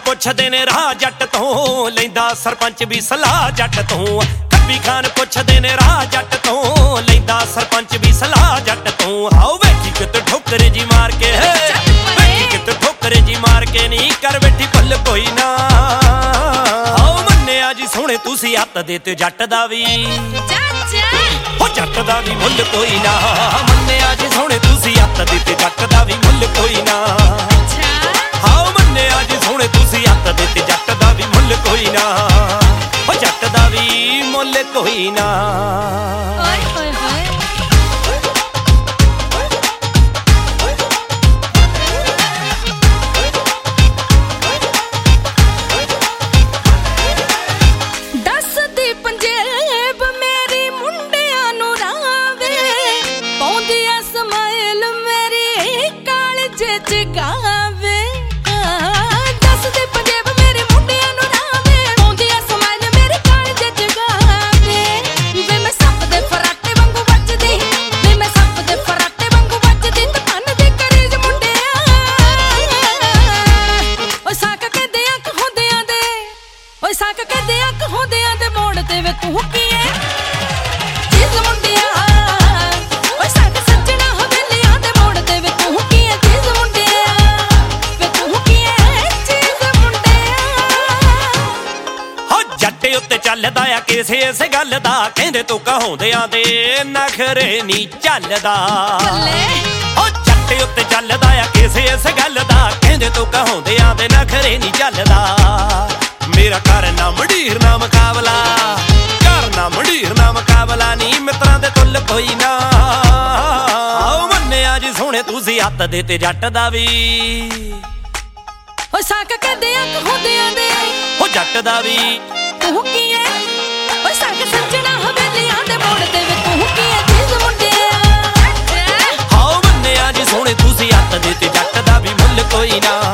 ਪੁੱਛਦੇ ਨੇ ਰਾਹ ਜੱਟ ਤੋਂ, ਲੈਂਦਾ ਸਰਪੰਚ ਵੀ ਸਲਾਹ ਜੱਟ ਤੋਂ। ਕੱਬੀ ਖਾਨ ਪੁੱਛਦੇ ਨੇ ਰਾਹ ਜੱਟ ਤੋਂ, ਲੈਂਦਾ ਸਰਪੰਚ ਵੀ ਸਲਾਹ ਜੱਟ ਤੋਂ। ਹਾਓ ਵੇਖੀ ਕਿਤੇ ਠੋਕਰ ਜੀ ਮਾਰ ਕੇ, ਵੇਖੀ ਕਿਤੇ ਠੋਕਰ ਜੀ ਮਾਰ ਕੇ ਨੀ ਕਰ ਬੈਠੀ ਭੁੱਲ ਕੋਈ ਨਾ। ਹਾਓ ਮੰਨਿਆ ਜੀ ਸੋਹਣੇ ਤੁਸੀਂ ਹੱਥ ਦੇ ਤੇ ਜੱਟ ਦਾ ਵੀ, ਹੋ ਜੱਟ ਦਾ ਵੀ ਮੁੱਲ ਕੋਈ ਨਾ। ਮੰਨਿਆ ਜੀ ਸੋਹਣੇ ਤੁਸੀਂ ਹੱਥ ਦੇ ਤੇ ਜੱਟ ਦਾ ਵੀ ਮੁੱਲ ਕੋਈ ਨਾ। ਹਾਓ ਮੰਨਿਆ ਜੀ ਸੋਹਣੇ ਤੁਸੀਂ ਹੱਥ ਦੇ ਤੇ ਜੱਟ ਦਾ ਵੀ ਮੁੱਲ ਕੋਈ ਨਾ, ਹੋ ਜੱਟ ਦਾ ਵੀ ਮੁੱਲ ਕੋਈ ਨਾ। ਚੱਲਦਾ ਆ ਕਿਸੇ ਇਸ ਗੱਲ ਦਾ, ਕਹਿੰਦੇ ਤੂੰ ਕਹਾਉਂਦਿਆਂ ਦੇ ਨਖਰੇ ਨੀ ਚੱਲਦਾ। ਓ ਜੱਟ ਉੱਤੇ ਚੱਲਦਾ ਆ ਕਿਸੇ ਇਸ ਗੱਲ ਦਾ, ਕਹਿੰਦੇ ਤੂੰ ਕਹਾਉਂਦਿਆਂ ਦੇ ਨਖਰੇ ਨੀ ਚੱਲਦਾ। ਮੇਰਾ ਕਰਨਾ ਮੰਡੀਰ ਨਾ ਮੁਕਾਬਲਾ, ਕਰਨਾ ਮੰਡੀਰ ਨਾ ਮੁਕਾਬਲਾ ਨੀ ਮਿੱਤਰਾਂ ਦੇ ਤੁੱਲ ਕੋਈ ਨਾ। ਆਓ ਮੰਨਿਆ ਜੀ ਸੋਹਣੇ ਤੁਸੀਂ ਹੱਥ ਦੇ ਤੇ ਜੱਟ ਦਾ ਵੀ, ਓ ਸਾਕ ਕਹਦੇ ਆ ਕਹਾਉਂਦਿਆਂ ਦੇ, ਓ ਜੱਟ ਦਾ ਵੀ ਤੂੰ ਕੀ ਐ, ਓ ਸਾਕ ਸੱਜਣਾ ਹਵੇਲੀਆਂ ਦੇ ਮੋੜ ਤੇ ਵੇ ਤੂੰ ਕੀ ਐ ਚੀਜ਼ ਮੁੰਡਿਆ। ਹਾਓ ਮੰਨਿਆ ਜੀ ਸੋਹਣੇ ਤੁਸੀਂ ਹੱਥ ਦੇ ਤੇ ਜੱਟ ਦਾ ਵੀ ਮੁੱਲ ਕੋਈ ਨਾ।